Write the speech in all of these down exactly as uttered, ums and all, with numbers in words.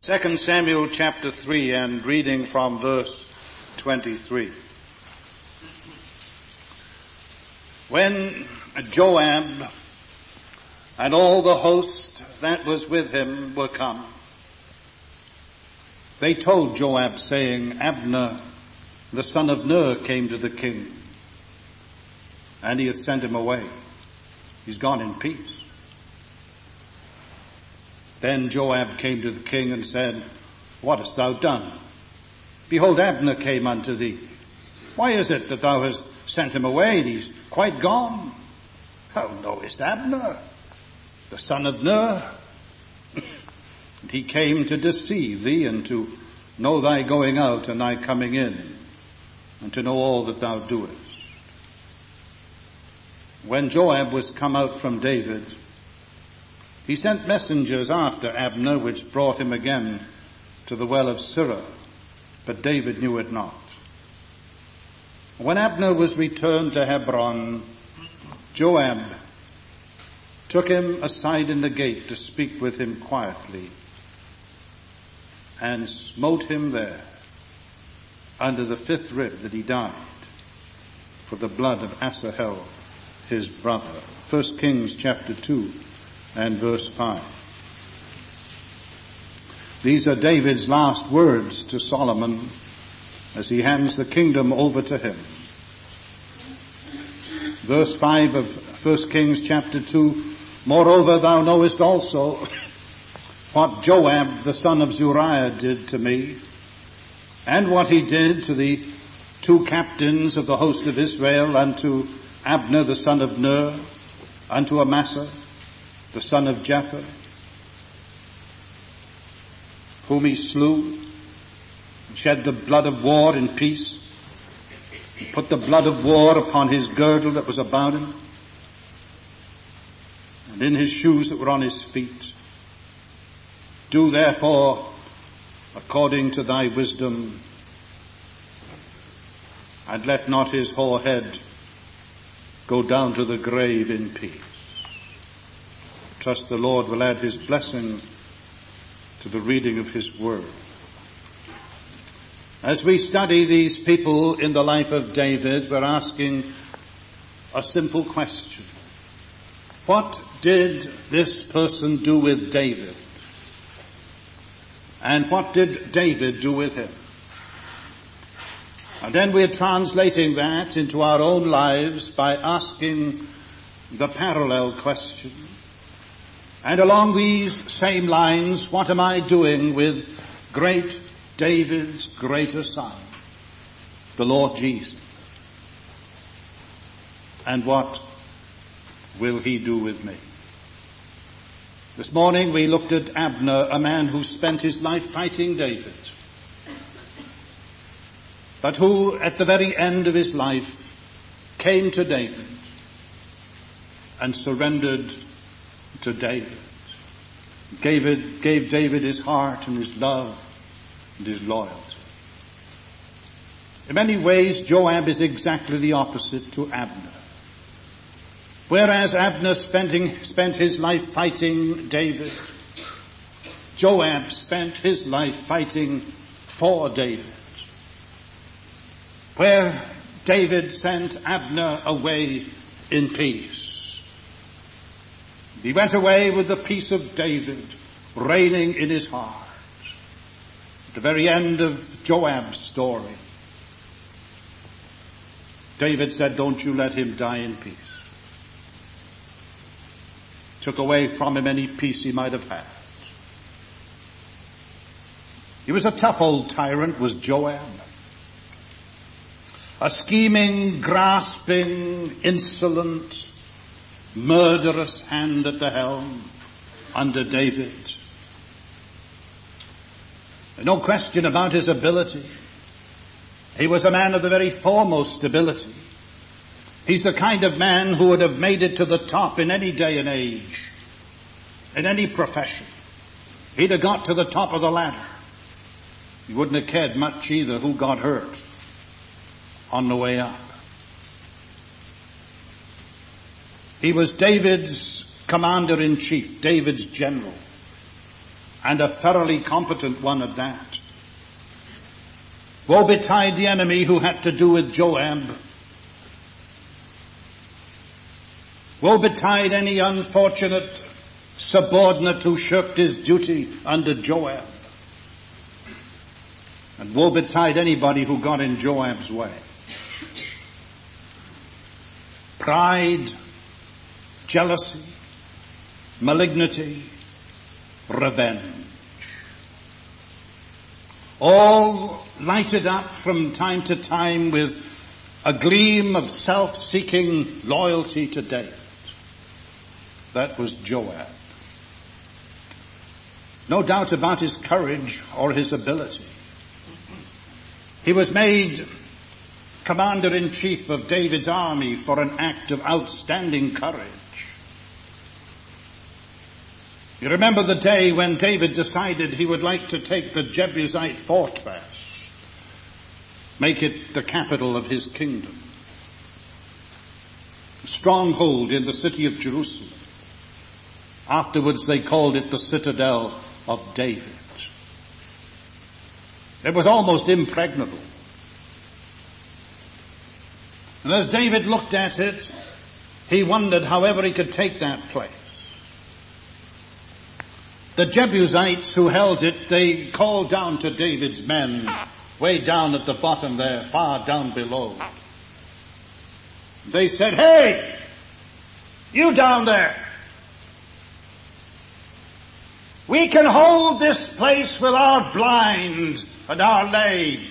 Second Samuel chapter three, and reading from verse twenty-three. When Joab and all the host that was with him were come, they told Joab, saying, Abner, the son of Ner, came to the king, and he has sent him away. He's gone in peace. Then Joab came to the king and said, What hast thou done? Behold, Abner came unto thee. Why is it that thou hast sent him away? He's quite gone. Thou knowest Abner, the son of Ner. And he came to deceive thee, and to know thy going out and thy coming in, and to know all that thou doest. When Joab was come out from David, he sent messengers after Abner, which brought him again to the well of Sirah, but David knew it not. When Abner was returned to Hebron, Joab took him aside in the gate to speak with him quietly, and smote him there under the fifth rib, that he died for the blood of Asahel his brother. First Kings chapter two and verse five. These are David's last words to Solomon as he hands the kingdom over to him. Verse five of First Kings chapter two, Moreover thou knowest also what Joab the son of Zeruiah did to me, and what he did to the two captains of the host of Israel, unto Abner the son of Ner, unto Amasa the son of Jether, whom he slew, and shed the blood of war in peace, and put the blood of war upon his girdle that was about him, and in his shoes that were on his feet. Do therefore according to thy wisdom, and let not his whole head go down to the grave in peace. Trust the Lord will add his blessing to the reading of his word. As we study these people in the life of David, we're asking a simple question. What did this person do with David? And what did David do with him? And then we're translating that into our own lives by asking the parallel question. And along these same lines, what am I doing with great David's greater son, the Lord Jesus? And what will he do with me? This morning we looked at Abner, a man who spent his life fighting David, but who at the very end of his life came to David and surrendered to David. David gave David his heart and his love and his loyalty. In many ways, Joab is exactly the opposite to Abner. Whereas Abner spent, spent his life fighting David, Joab spent his life fighting for David. Where David sent Abner away in peace, he went away with the peace of David reigning in his heart. At the very end of Joab's story, David said, Don't you let him die in peace. Took away from him any peace he might have had. He was a tough old tyrant, was Joab. A scheming, grasping, insolent, murderous hand at the helm under David. No question about his ability. He was a man of the very foremost ability. He's the kind of man who would have made it to the top in any day and age, in any profession. He'd have got to the top of the ladder. He wouldn't have cared much either who got hurt on the way up. He was David's commander-in-chief, David's general. and a thoroughly competent one at that. Woe betide the enemy who had to do with Joab. Woe betide any unfortunate subordinate who shirked his duty under Joab. And woe betide anybody who got in Joab's way. Pride, jealousy, malignity, revenge. All lighted up from time to time with a gleam of self-seeking loyalty to David. That was Joab. No doubt about his courage or his ability. He was made commander-in-chief of David's army for an act of outstanding courage. You remember the day when David decided he would like to take the Jebusite fortress, make it the capital of his kingdom, a stronghold in the city of Jerusalem. Afterwards they called it the citadel of David. It was almost impregnable. And as David looked at it, he wondered however he could take that place. The Jebusites who held it, they called down to David's men, way down at the bottom there, far down below. They said, "Hey, you down there, we can hold this place with our blind and our lame."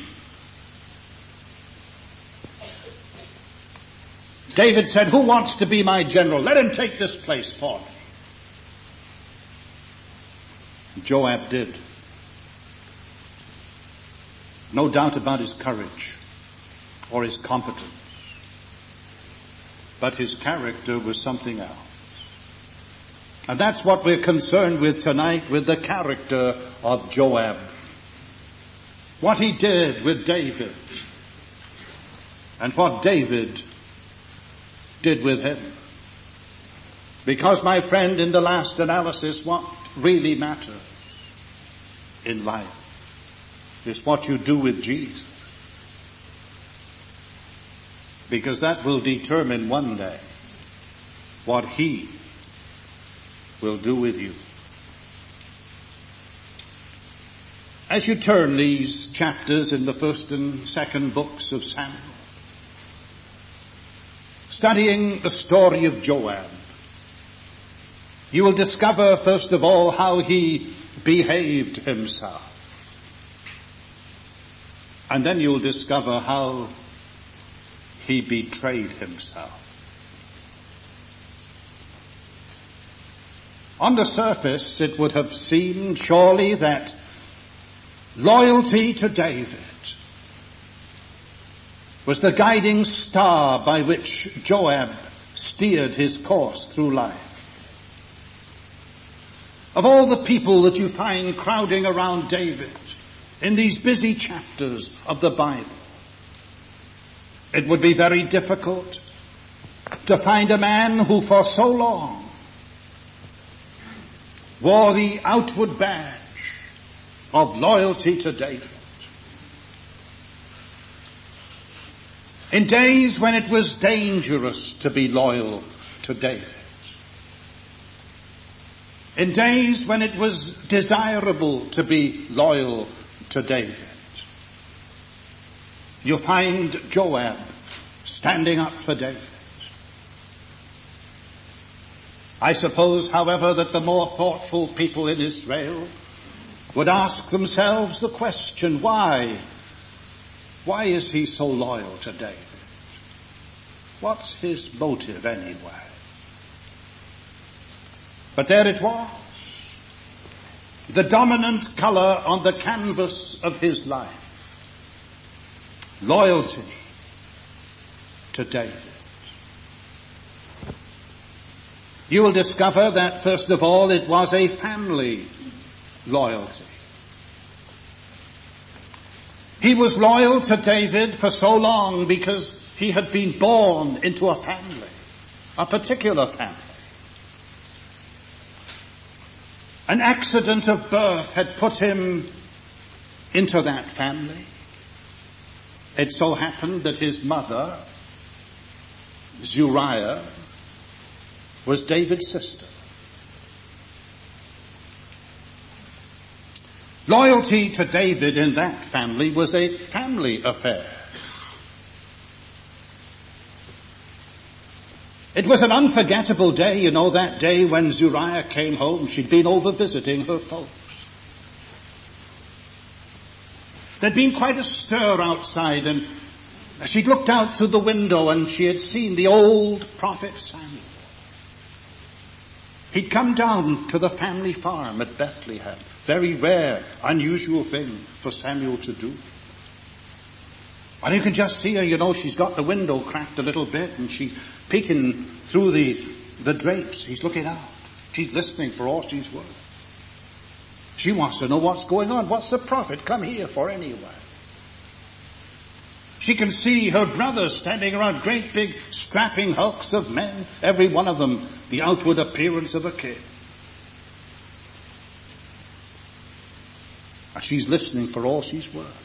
David said, "Who wants to be my general? Let him take this place for me." Joab did. No doubt about his courage or his competence. But his character was something else. And that's what we're concerned with tonight, with the character of Joab. What he did with David and what David did with him. Because, my friend, in the last analysis, what really matters in life is what you do with Jesus. Because that will determine one day what he will do with you. As you turn these chapters in the first and second books of Samuel, studying the story of Joab, you will discover, first of all, how he behaved himself. And then you'll discover how he betrayed himself. On the surface, it would have seemed surely that loyalty to David was the guiding star by which Joab steered his course through life. Of all the people that you find crowding around David in these busy chapters of the Bible, it would be very difficult to find a man who for so long wore the outward badge of loyalty to David. In days when it was dangerous to be loyal to David, in days when it was desirable to be loyal to David, you find Joab standing up for David. I suppose, however, that the more thoughtful people in Israel would ask themselves the question, why? Why is he so loyal to David? What's his motive anyway? But there it was, the dominant color on the canvas of his life. Loyalty to David. You will discover that, first of all, it was a family loyalty. He was loyal to David for so long because he had been born into a family, a particular family. An accident of birth had put him into that family. It so happened that his mother, Zuriah, was David's sister. Loyalty to David in that family was a family affair. It was an unforgettable day, you know, that day when Zuriah came home. She'd been over visiting her folks. There'd been quite a stir outside, and she'd looked out through the window and she had seen the old prophet Samuel. He'd come down to the family farm at Bethlehem. Very rare, unusual thing for Samuel to do. And you can just see her, you know, she's got the window cracked a little bit and she's peeking through the, the drapes. He's looking out. She's listening for all she's worth. She wants to know what's going on. What's the prophet come here for anyway? She can see her brothers standing around, great big strapping hulks of men, every one of them the outward appearance of a king. And she's listening for all she's worth.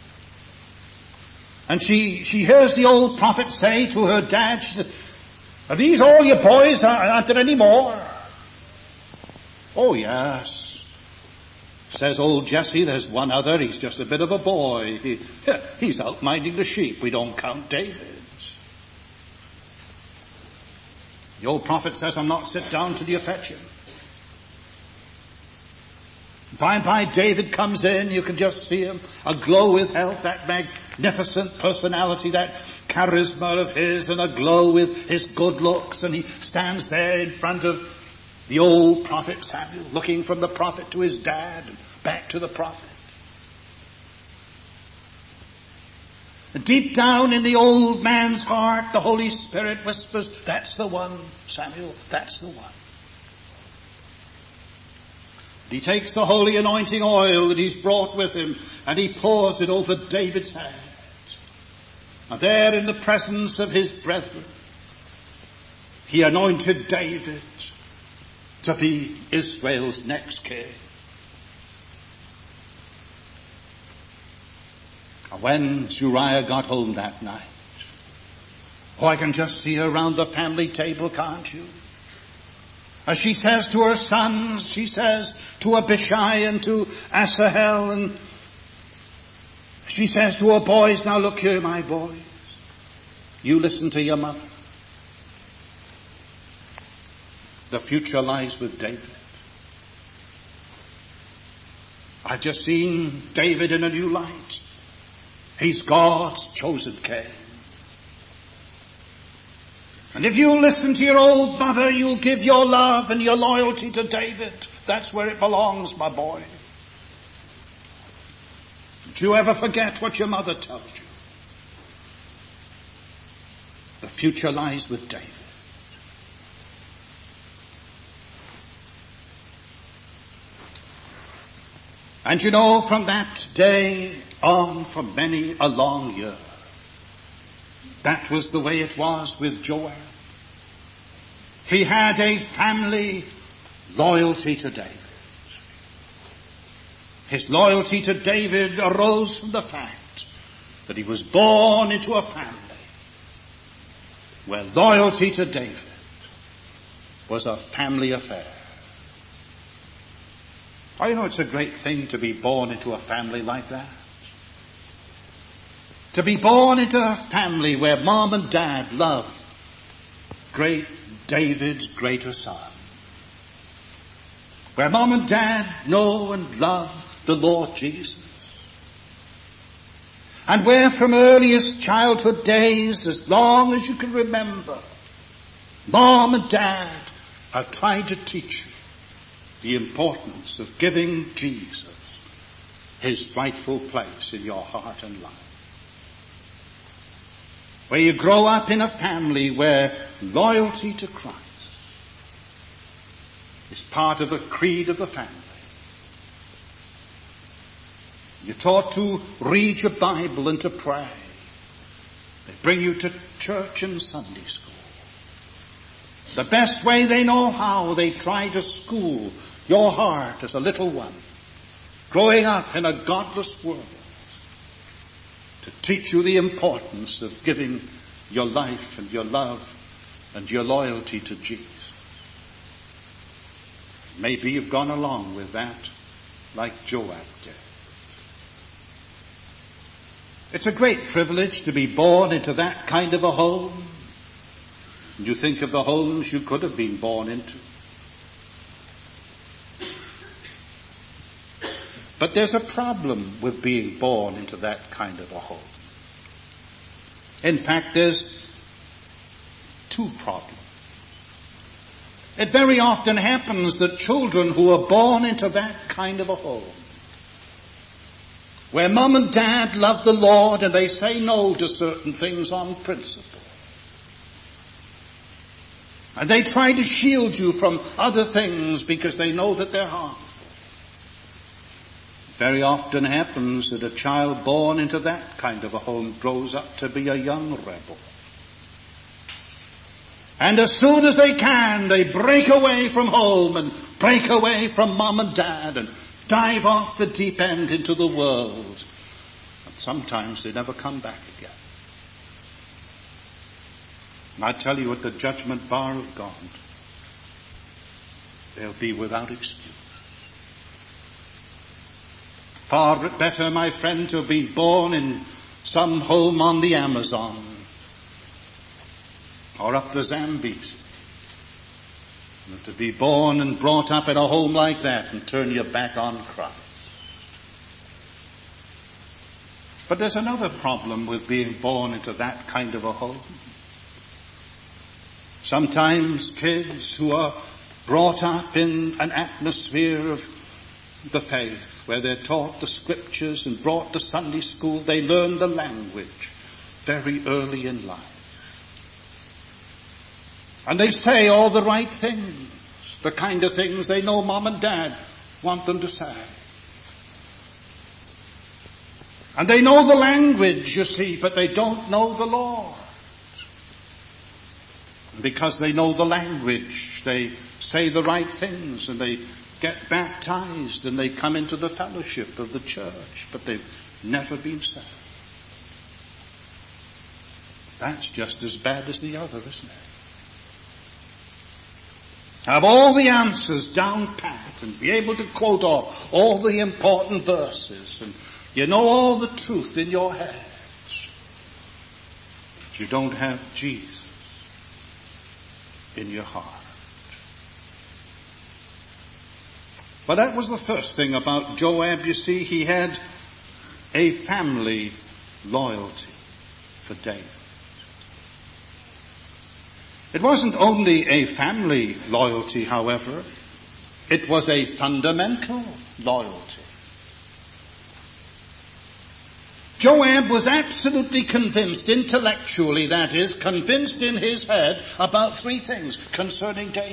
And she, she hears the old prophet say to her dad, she said, "Are these all your boys? Aren't there any more?" "Oh, yes," says old Jesse, "there's one other. He's just a bit of a boy. He, he's out minding the sheep. We don't count David's." The old prophet says, "I'll not sit down till you fetch him." By and by David comes in. You can just see him, aglow with health, that magnificent personality, that charisma of his, and aglow with his good looks. And he stands there in front of the old prophet Samuel, looking from the prophet to his dad and back to the prophet. And deep down in the old man's heart, the Holy Spirit whispers, "That's the one, Samuel, that's the one." He takes the holy anointing oil that he's brought with him and he pours it over David's head. And there in the presence of his brethren, he anointed David to be Israel's next king. And when Zuriah got home that night, oh, I can just see her around the family table, can't you? As she says to her sons, she says to Abishai and to Asahel, and she says to her boys, "Now look here, my boys, you listen to your mother. The future lies with David. I've just seen David in a new light. He's God's chosen king. And if you listen to your old mother, you'll give your love and your loyalty to David. That's where it belongs, my boy. Don't you ever forget what your mother told you. The future lies with David." And you know, from that day on, for many a long year, that was the way it was with Joab. He had a family loyalty to David. His loyalty to David arose from the fact that he was born into a family where loyalty to David was a family affair. Oh, you know, it's a great thing to be born into a family like that. To be born into a family where mom and dad love great David's greater son. Where mom and dad know and love the Lord Jesus. And where from earliest childhood days, as long as you can remember, mom and dad have tried to teach you the importance of giving Jesus his rightful place in your heart and life. Where you grow up in a family where loyalty to Christ is part of the creed of the family. You're taught to read your Bible and to pray. They bring you to church and Sunday school. The best way they know how, they try to school your heart as a little one, growing up in a godless world, to teach you the importance of giving your life and your love and your loyalty to Jesus. Maybe you've gone along with that like Joab did. It's a great privilege to be born into that kind of a home. And you think of the homes you could have been born into. But there's a problem with being born into that kind of a home. In fact, there's two problems. It very often happens that children who are born into that kind of a home, where mum and dad love the Lord and they say no to certain things on principle, and they try to shield you from other things because they know that they're harmful. It very often happens that a child born into that kind of a home grows up to be a young rebel. And as soon as they can, they break away from home and break away from mom and dad and dive off the deep end into the world. And sometimes they never come back again. And I tell you, at the judgment bar of God, they'll be without excuse. Far better, my friend, to have been born in some home on the Amazon or up the Zambezi, than to be born and brought up in a home like that and turn your back on Christ. But there's another problem with being born into that kind of a home. Sometimes kids who are brought up in an atmosphere of the faith, where they're taught the scriptures and brought to Sunday school, they learn the language very early in life. And they say all the right things, the kind of things they know mom and dad want them to say. And they know the language, you see, but they don't know the Lord. And because they know the language, they say the right things and they get baptized and they come into the fellowship of the church, but they've never been saved. That's just as bad as the other, isn't it? Have all the answers down pat and be able to quote off all the important verses, and you know all the truth in your heads, but you don't have Jesus in your heart. But that was the first thing about Joab. You see, he had a family loyalty for David. It wasn't only a family loyalty, however. It was a fundamental loyalty. Joab was absolutely convinced, intellectually that is, convinced in his head about three things concerning David.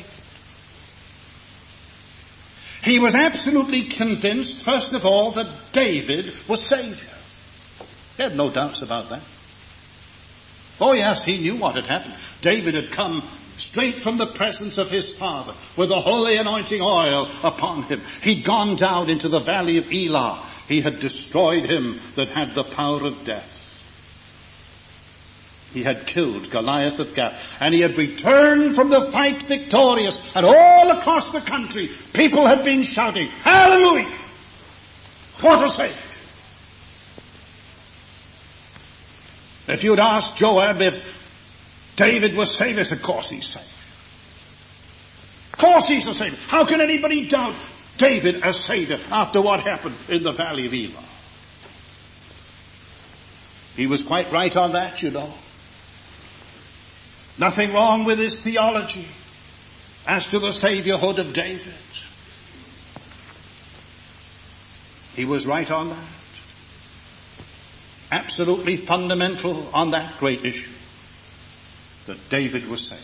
He was absolutely convinced, first of all, that David was Savior. He had no doubts about that. Oh yes, he knew what had happened. David had come straight from the presence of his father with the holy anointing oil upon him. He'd gone down into the valley of Elah. He had destroyed him that had the power of death. He had killed Goliath of Gath, and he had returned from the fight victorious, and all across the country people had been shouting, "Hallelujah! What a Savior!" If you'd asked Joab if David was Savior, he said, of course he's Savior. Of course he's a Savior. How can anybody doubt David as Savior after what happened in the valley of Elah? He was quite right on that, you know. Nothing wrong with his theology as to the Saviorhood of David. He was right on that. Absolutely fundamental on that great issue, that David was saved.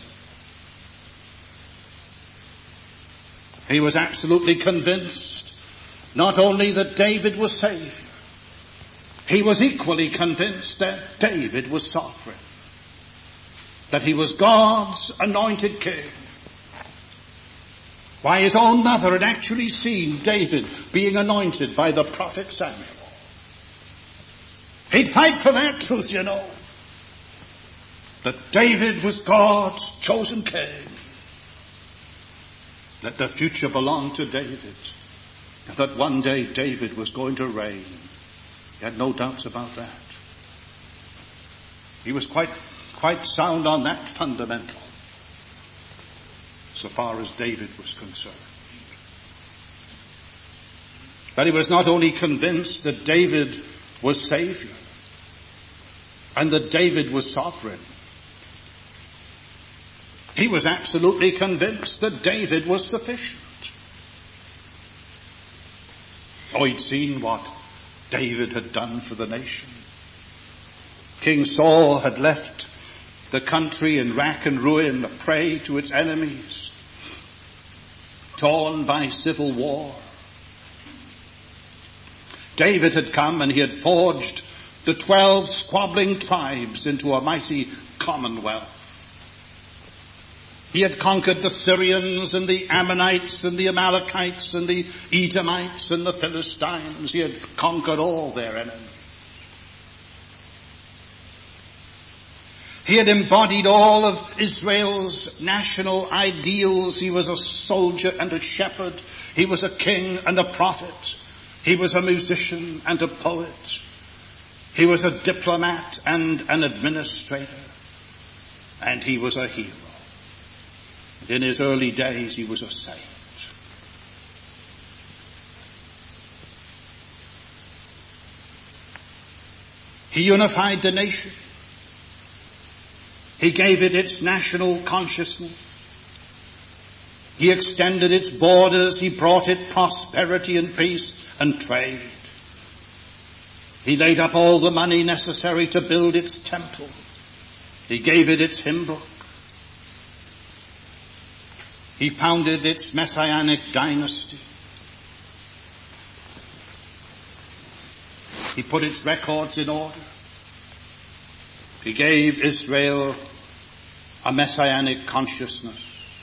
He was absolutely convinced not only that David was Savior, he was equally convinced that David was sovereign, that he was God's anointed king. Why, his own mother had actually seen David being anointed by the prophet Samuel. He'd fight for that truth, you know. That David was God's chosen king. That the future belonged to David. And that one day David was going to reign. He had no doubts about that. He was quite, quite sound on that fundamental, so far as David was concerned. But he was not only convinced that David was Savior and that David was sovereign. He was absolutely convinced that David was sufficient. Oh, he'd seen what David had done for the nation. King Saul had left the country in rack and ruin, a prey to its enemies, torn by civil war. David had come and he had forged the twelve squabbling tribes into a mighty commonwealth. He had conquered the Syrians and the Ammonites and the Amalekites and the Edomites and the Philistines. He had conquered all their enemies. He had embodied all of Israel's national ideals. He was a soldier and a shepherd. He was a king and a prophet. He was a musician and a poet. He was a diplomat and an administrator. And he was a hero. And in his early days, he was a saint. He unified the nation. He gave it its national consciousness. He extended its borders. He brought it prosperity and peace and trade. He laid up all the money necessary to build its temple. He gave it its hymn book. He founded its messianic dynasty. He put its records in order. He gave Israel a messianic consciousness.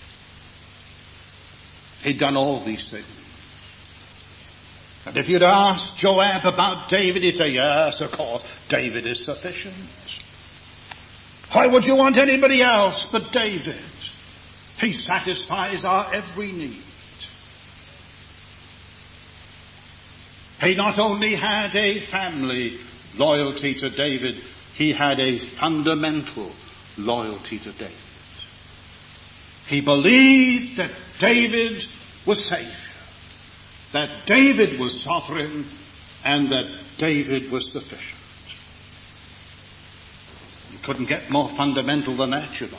He'd done all these things. And if you'd asked Joab about David, he'd say, yes, of course, David is sufficient. Why would you want anybody else but David? He satisfies our every need. He not only had a family loyalty to David, he had a fundamental loyalty to David. He believed that David was Savior, that David was sovereign, and that David was sufficient. You couldn't get more fundamental than that, you know.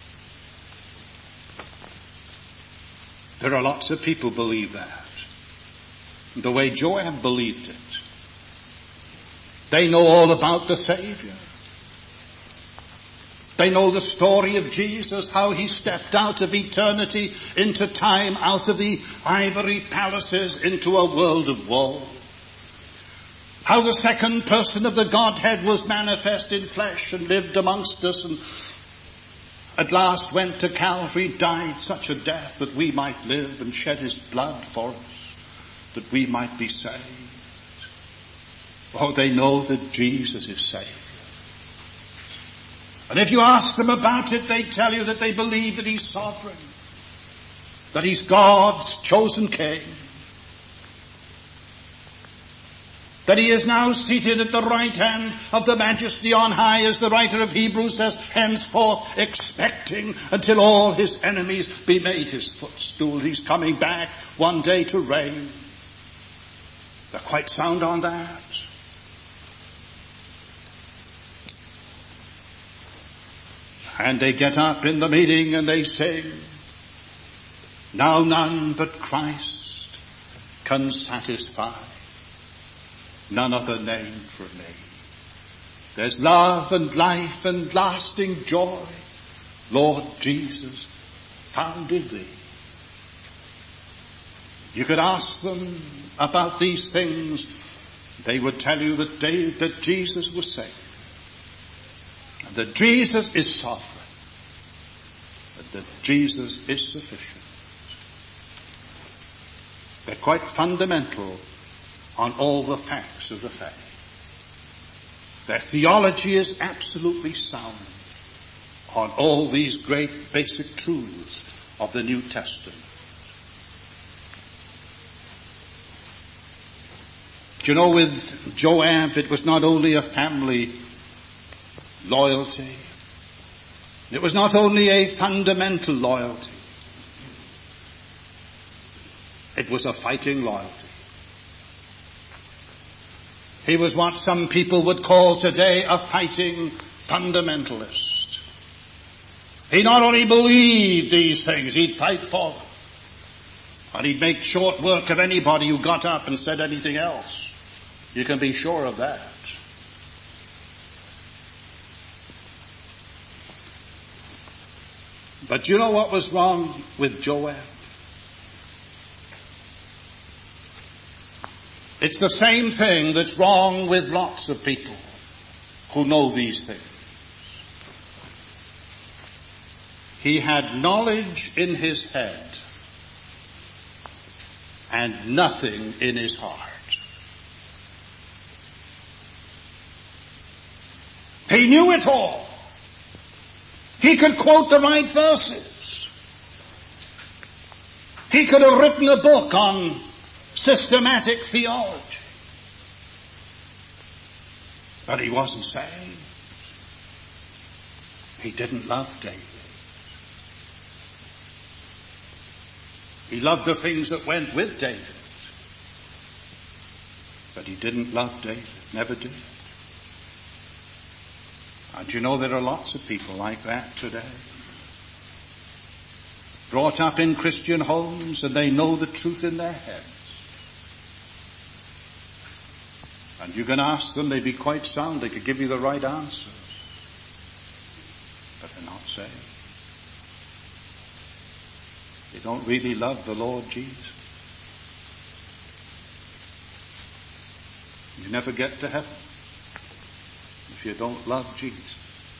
There are lots of people believe that. The way Joab believed it. They know all about the Savior. They know the story of Jesus, how he stepped out of eternity into time, out of the ivory palaces into a world of woe. How the second person of the Godhead was manifest in flesh and lived amongst us and at last went to Calvary, died such a death that we might live and shed his blood for us, that we might be saved. Oh, they know that Jesus is Savior. And if you ask them about it, they tell you that they believe that he's sovereign, that he's God's chosen king, that he is now seated at the right hand of the Majesty on high, as the writer of Hebrews says, henceforth expecting until all his enemies be made his footstool. He's coming back one day to reign. They're quite sound on that. And they get up in the meeting and they sing, now none but Christ can satisfy, none other name for me. There's love and life and lasting joy, Lord Jesus, found in thee. You could ask them about these things. They would tell you that, they, that Jesus was Savior. And that Jesus is sovereign. And that Jesus is sufficient. They're quite fundamental on all the facts of the faith. Their theology is absolutely sound on all these great basic truths of the New Testament. Do you know, with Joab, it was not only a family loyalty. It was not only a fundamental loyalty. It was a fighting loyalty. He was what some people would call today a fighting fundamentalist. He not only believed these things, he'd fight for them. And he'd make short work of anybody who got up and said anything else. You can be sure of that. But you know what was wrong with Joab? It's the same thing that's wrong with lots of people who know these things. He had knowledge in his head and nothing in his heart. He knew it all. He could quote the right verses. He could have written a book on systematic theology. But he wasn't saved. He didn't love David. He loved the things that went with David. But he didn't love David. Never did. And you know, there are lots of people like that today. Brought up in Christian homes, and they know the truth in their heads. And you can ask them, they'd be quite sound, they could give you the right answers. But they're not saved. They don't really love the Lord Jesus. You never get to heaven if you don't love Jesus.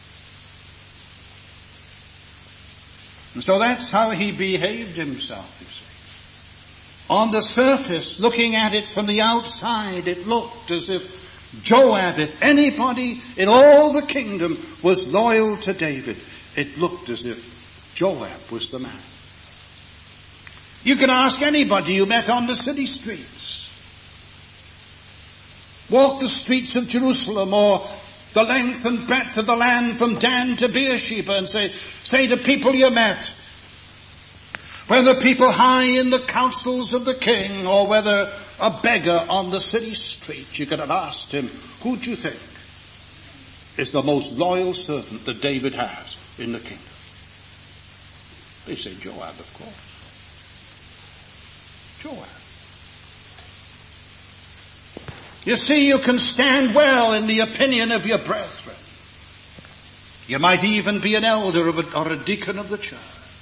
And so that's how he behaved himself, you see. On the surface, looking at it from the outside, it looked as if Joab, if anybody in all the kingdom was loyal to David, it looked as if Joab was the man. You can ask anybody you met on the city streets. Walk the streets of Jerusalem or the length and breadth of the land from Dan to Beersheba and say, say to people you met, whether people high in the councils of the king or whether a beggar on the city street, you could have asked him, who do you think is the most loyal servant that David has in the kingdom? They say Joab, of course. Joab. You see, you can stand well in the opinion of your brethren. You might even be an elder of a, or a deacon of the church.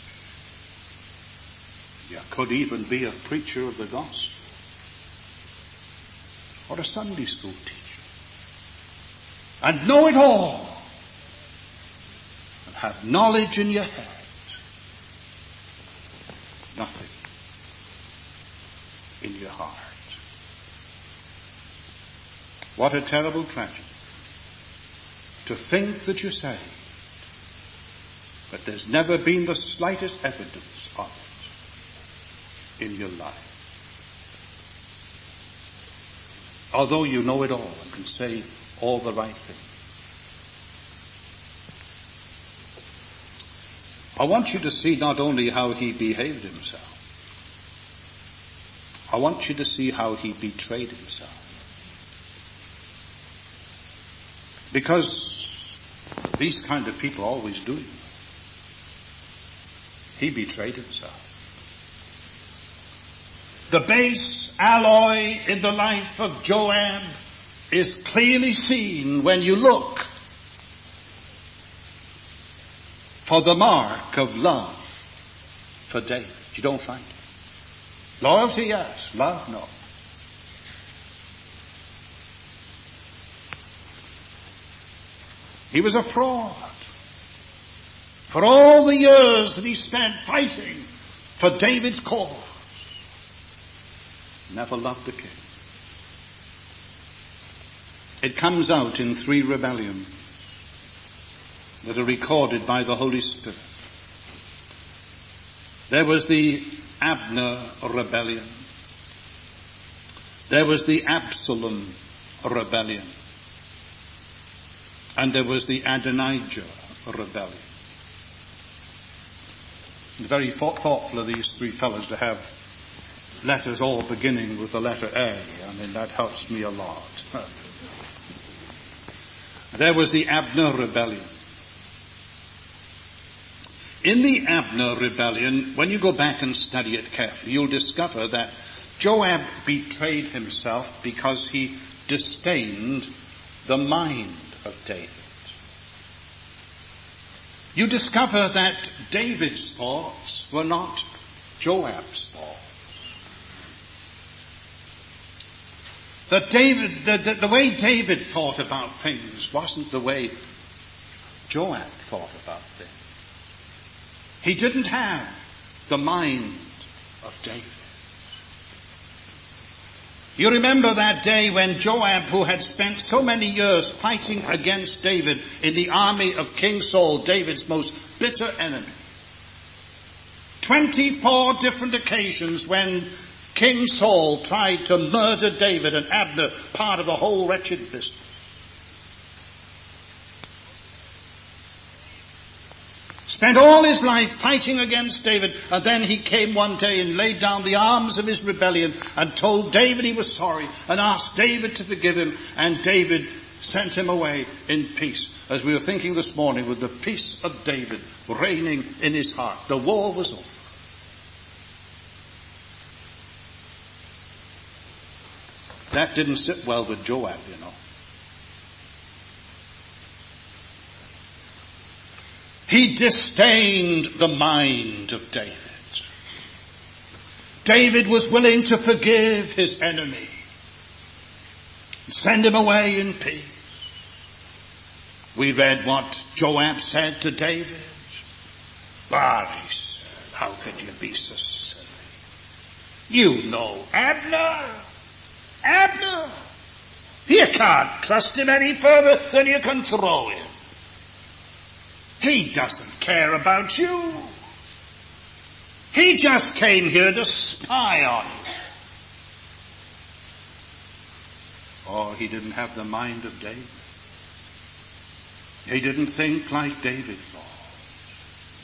You could even be a preacher of the gospel. Or a Sunday school teacher. And know it all. And have knowledge in your head. Nothing in your heart. What a terrible tragedy. To think that you're saved, but there's never been the slightest evidence of it in your life. Although you know it all and can say all the right things. I want you to see not only how he behaved himself, I want you to see how he betrayed himself. Because these kind of people always do. He betrayed himself. The base alloy in the life of Joab is clearly seen when you look for the mark of love for David. You don't find it. Loyalty, yes. Love, no. He was a fraud. For all the years that he spent fighting for David's cause, never loved the king. It comes out in three rebellions that are recorded by the Holy Spirit. There was the Abner rebellion. There was the Absalom rebellion. And there was the Adonijah rebellion. Very thoughtful of these three fellows to have letters all beginning with the letter A. I mean, that helps me a lot. There was the Abner rebellion. In the Abner rebellion, when you go back and study it carefully, you'll discover that Joab betrayed himself because he disdained the mind of David. You discover that David's thoughts were not Joab's thoughts. That David, the, the, the way David thought about things wasn't the way Joab thought about things. He didn't have the mind of David. You remember that day when Joab, who had spent so many years fighting against David in the army of King Saul, David's most bitter enemy. Twenty-four different occasions when King Saul tried to murder David and Abner, part of the whole wretched business. Spent all his life fighting against David, and then he came one day and laid down the arms of his rebellion and told David he was sorry and asked David to forgive him, and David sent him away in peace. As we were thinking this morning, with the peace of David reigning in his heart. The war was over. That didn't sit well with Joab, you know. He disdained the mind of David. David was willing to forgive his enemy and send him away in peace. We read what Joab said to David. Ah, he said, how could you be so silly? You know Abner. Abner. You can't trust him any further than you can throw him. He doesn't care about you. He just came here to spy on you. Oh, he didn't have the mind of David. He didn't think like David thought.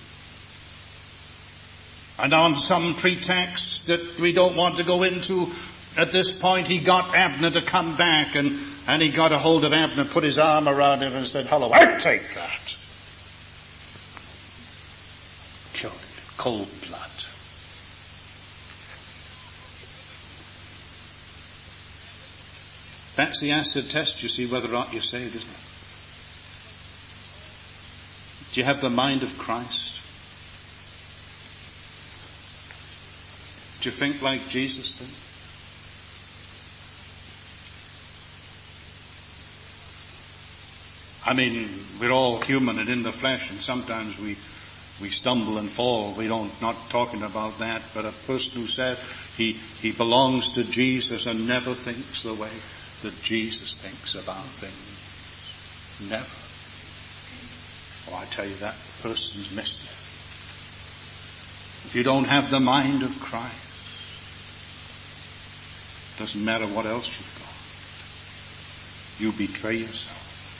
And on some pretext that we don't want to go into at this point, he got Abner to come back, and, and he got a hold of Abner, put his arm around him and said, hello, I'll take that. Killed him in cold blood. That's the acid test, you see, whether or not you're saved, isn't it? Do you have the mind of Christ? Do you think like Jesus thinks? I mean, we're all human and in the flesh, and sometimes we we stumble and fall. We don't, not talking about that, but a person who said he, he belongs to Jesus and never thinks the way that Jesus thinks about things. Never. Oh, I tell you, that person's missed it. If you don't have the mind of Christ, it doesn't matter what else you've got. You betray yourself.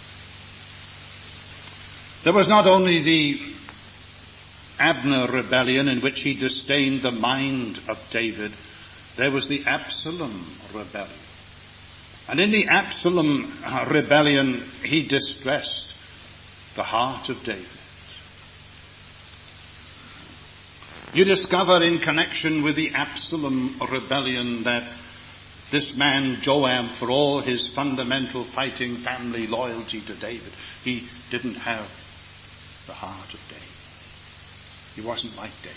There was not only the Abner rebellion in which he disdained the mind of David, there was the Absalom rebellion. And in the Absalom rebellion, he distressed the heart of David. You discover in connection with the Absalom rebellion that this man Joab, for all his fundamental fighting family loyalty to David, he didn't have the heart of David. He wasn't like David.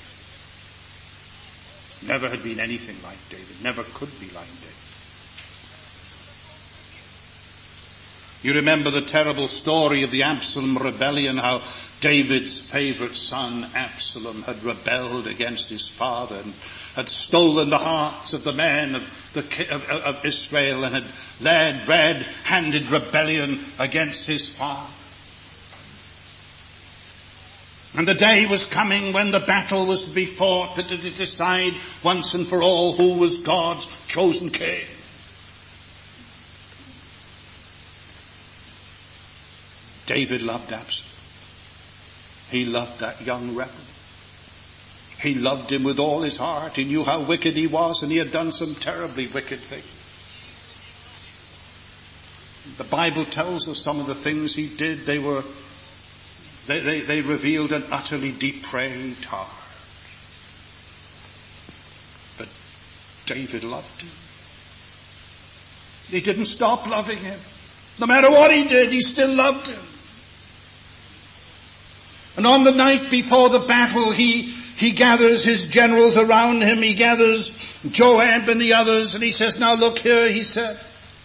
Never had been anything like David. Never could be like David. You remember the terrible story of the Absalom rebellion, how David's favorite son Absalom had rebelled against his father and had stolen the hearts of the men of, the, of, of Israel and had led red-handed rebellion against his father. And the day was coming when the battle was to be fought to decide once and for all who was God's chosen king. David loved Absalom. He loved that young rebel. He loved him with all his heart. He knew how wicked he was, and he had done some terribly wicked things. The Bible tells us some of the things he did. They were, they, they, they revealed an utterly depraved heart. But David loved him. He didn't stop loving him. No matter what he did, he still loved him. And on the night before the battle, he, he gathers his generals around him. He gathers Joab and the others, and he says, now look here, he said.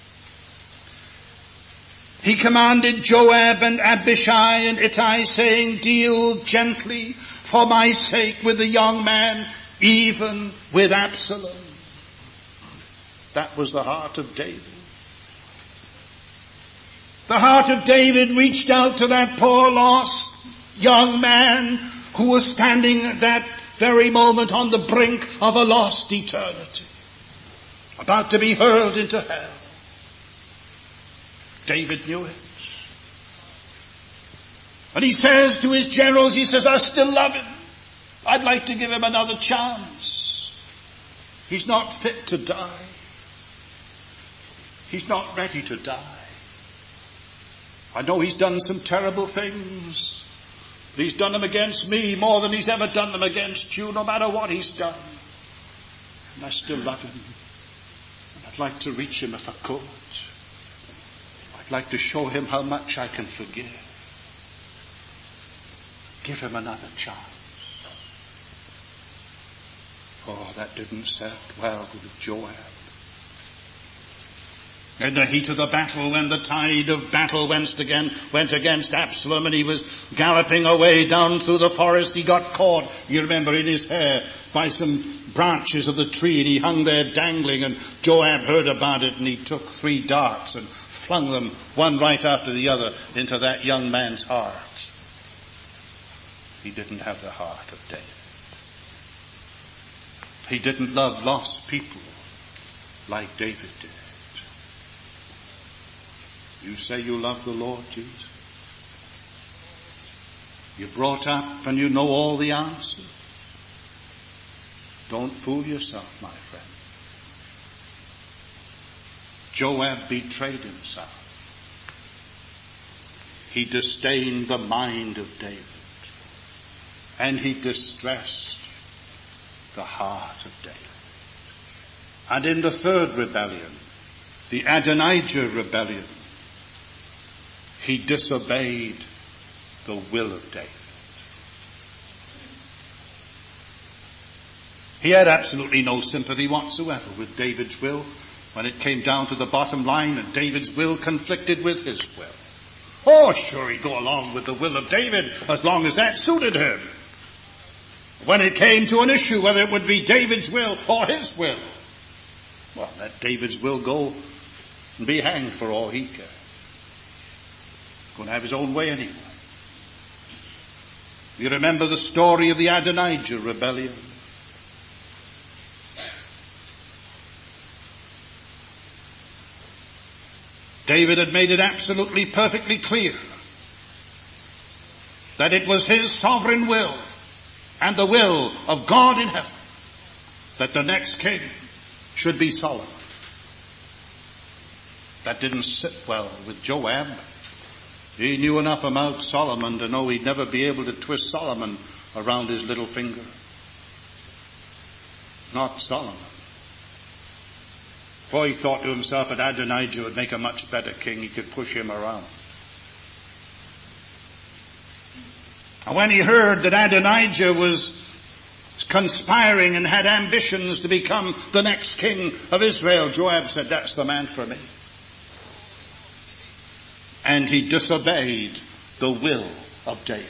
He commanded Joab and Abishai and Ittai, saying, deal gently for my sake with the young man, even with Absalom. That was the heart of David. The heart of David reached out to that poor lost young man who was standing at that very moment on the brink of a lost eternity, about to be hurled into hell. David knew it. And he says to his generals, he says, I still love him. I'd like to give him another chance. He's not fit to die. He's not ready to die. I know he's done some terrible things. He's done them against me more than he's ever done them against you, no matter what he's done. And I still love him. And I'd like to reach him if I could. I'd like to show him how much I can forgive. Give him another chance. Oh, that didn't set well with Joab. In the heat of the battle, when the tide of battle went again, went against Absalom, and he was galloping away down through the forest, he got caught, you remember, in his hair by some branches of the tree, and he hung there dangling, and Joab heard about it, and he took three darts and flung them, one right after the other, into that young man's heart. He didn't have the heart of David. He didn't love lost people like David did. You say you love the Lord Jesus. You're brought up and you know all the answers. Don't fool yourself, my friend. Joab betrayed himself. He disdained the mind of David. And he distressed the heart of David. And in the third rebellion, the Adonijah rebellion, he disobeyed the will of David. He had absolutely no sympathy whatsoever with David's will when it came down to the bottom line and David's will conflicted with his will. Oh, sure, he'd go along with the will of David as long as that suited him. When it came to an issue whether it would be David's will or his will, well, let David's will go and be hanged for all he cared. Going to have his own way anyway. You remember the story of the Adonijah rebellion. David had made it absolutely perfectly clear that it was his sovereign will and the will of God in heaven that the next king should be Solomon. That didn't sit well with Joab. He knew enough about Solomon to know he'd never be able to twist Solomon around his little finger. Not Solomon. For he thought to himself that Adonijah would make a much better king. He could push him around. And when he heard that Adonijah was conspiring and had ambitions to become the next king of Israel, Joab said, that's the man for me. and he disobeyed the will of David.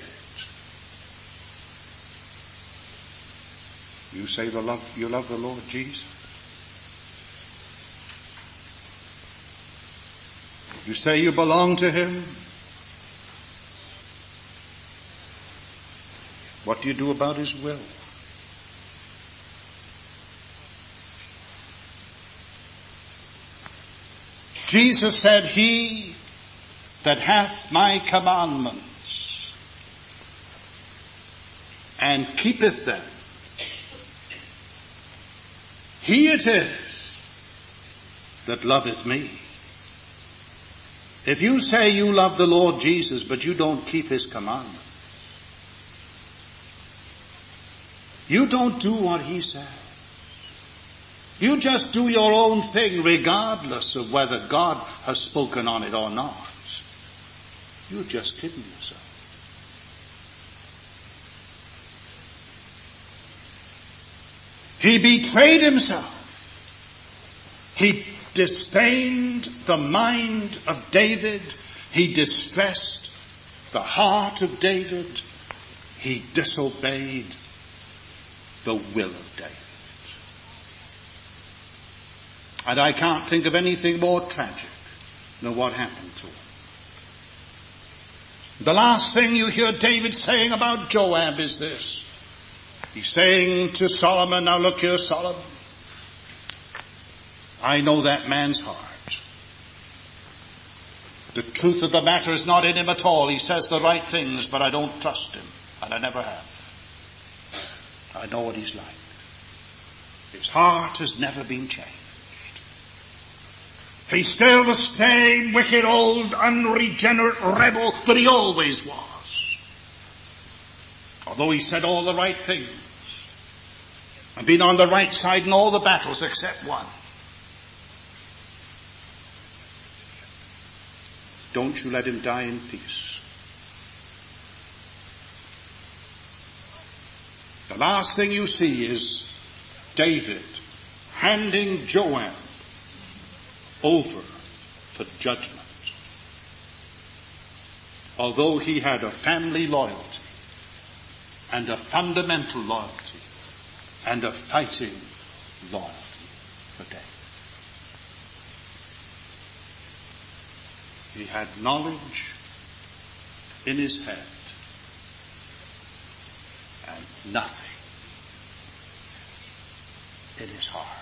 You say the love, you love the Lord Jesus? You say you belong to him? What do you do about his will? Jesus said, he that hath my commandments and keepeth them, he it is that loveth me. If you say you love the Lord Jesus, but you don't keep his commandments, you don't do what he says. You just do your own thing regardless of whether God has spoken on it or not. You're just kidding yourself. He betrayed himself. He disdained the mind of David. He distressed the heart of David. He disobeyed the will of David. And I can't think of anything more tragic than what happened to him. The last thing you hear David saying about Joab is this. He's saying to Solomon, now look here, Solomon, I know that man's heart. The truth of the matter is not in him at all. He says the right things, but I don't trust him, and I never have. I know what he's like. His heart has never been changed. He's still the same wicked old unregenerate rebel that he always was. Although he said all the right things and been on the right side in all the battles except one. Don't you let him die in peace. The last thing you see is David handing Joab over for judgment. Although he had a family loyalty and a fundamental loyalty and a fighting loyalty for David. He had knowledge in his head and nothing in his heart.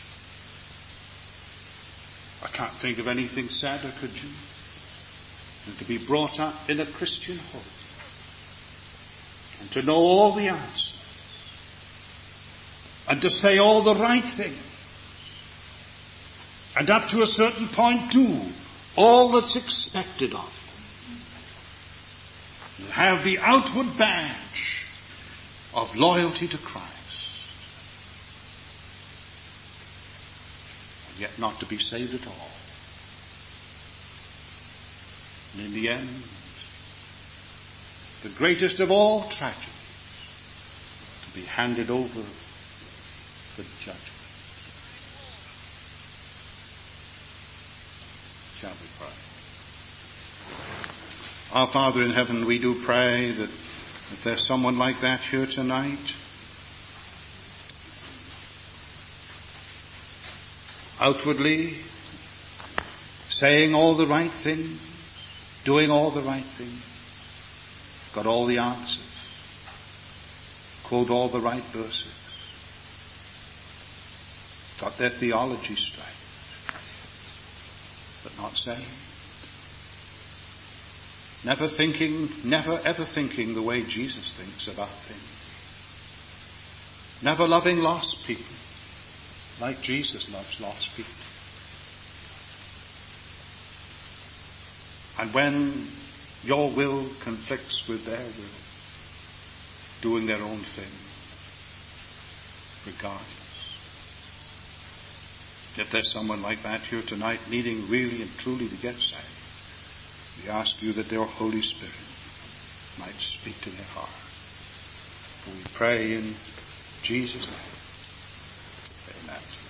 I can't think of anything sadder, could you, than to be brought up in a Christian home and to know all the answers and to say all the right things and up to a certain point do all that's expected of you. You have the outward badge of loyalty to Christ. Yet not to be saved at all. And in the end, the greatest of all tragedies, to be handed over for judgment. Shall we pray? Our Father in heaven, we do pray that if there's someone like that here tonight, outwardly saying all the right things, doing all the right things, got all the answers, quote all the right verses, got their theology straight, but not saved. Never thinking, never ever thinking the way Jesus thinks about things. Never loving lost people like Jesus loves lost people. And when your will conflicts with their will, doing their own thing, regardless. If there's someone like that here tonight needing really and truly to get saved, we ask you that their Holy Spirit might speak to their heart. For we pray in Jesus' name. Amen.